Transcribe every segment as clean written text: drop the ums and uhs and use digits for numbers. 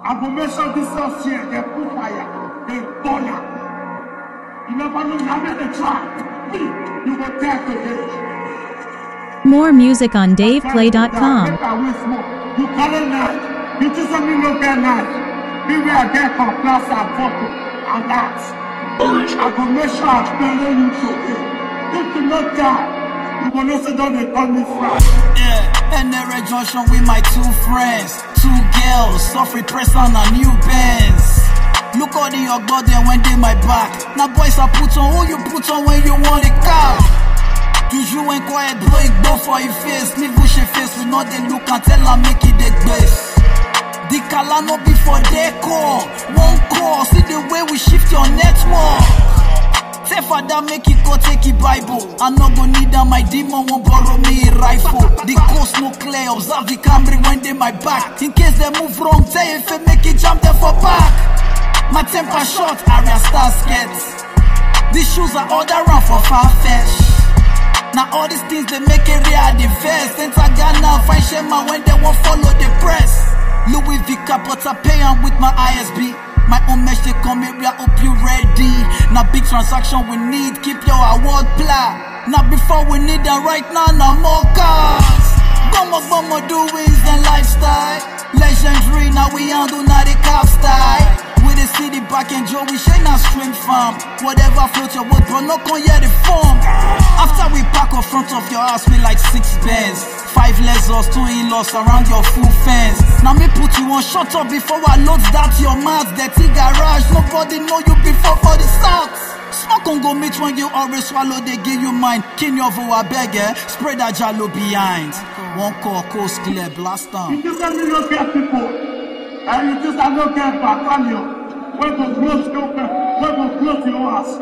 I will make sure this house here, they put fire, they burn up. You never know, you have to try. You will tell today. More music on DavePlay.com. You call it night. You just only look at night. Beware death of class and photo. And that. I will make sure I spell you today. If you not die, you will not sit down and call me friend. Yeah, and there a junction with my two friends. Two girls, suffering press on a new Benz. Look all the body when they my back. Now boys are put on who you put on when you want the car. Toujours ain't quiet, boy, go for your face. Leave bush your face, we know they look and tell her make it the best. The color no before they call. One call, see the way we shift your network. Say father make it go take it Bible. I no go need that my demon won't borrow me a rifle. The coast no clear, observe the Camry when they my back. In case they move wrong, say if they make it jump them for back. My temper short, area star skets. These shoes are all around for Farfetch. Now all these things they make it real the vest. Enter Ghana, find Shema when they won't follow the press. Louis V but I pay am with my ISB. My own mesh they come here, hope you ready. Now big transaction we need, keep your award pla. Now before we need them right now, no more cars. Bomo doings and lifestyle. Legendary, now we handle now the cap style. With the city back and Joe, we share now strength farm. Whatever float your boat, bro, no con hear the form. After we park in front of your house, we like 6 bands. 5 lessons, 2 in-laws around your full fence. Now me put you on shut up before I load that your mouth. Dirty garage, nobody know you before for the south. Smoke on go meet when you always swallow, they give you mine. King of our beggar, spread that jalo behind. One call, coast clear, blast down. You just have to look at people. And you just have to look at Batalio. When to close your ass.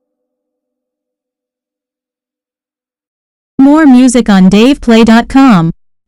More music on DavePlay.com.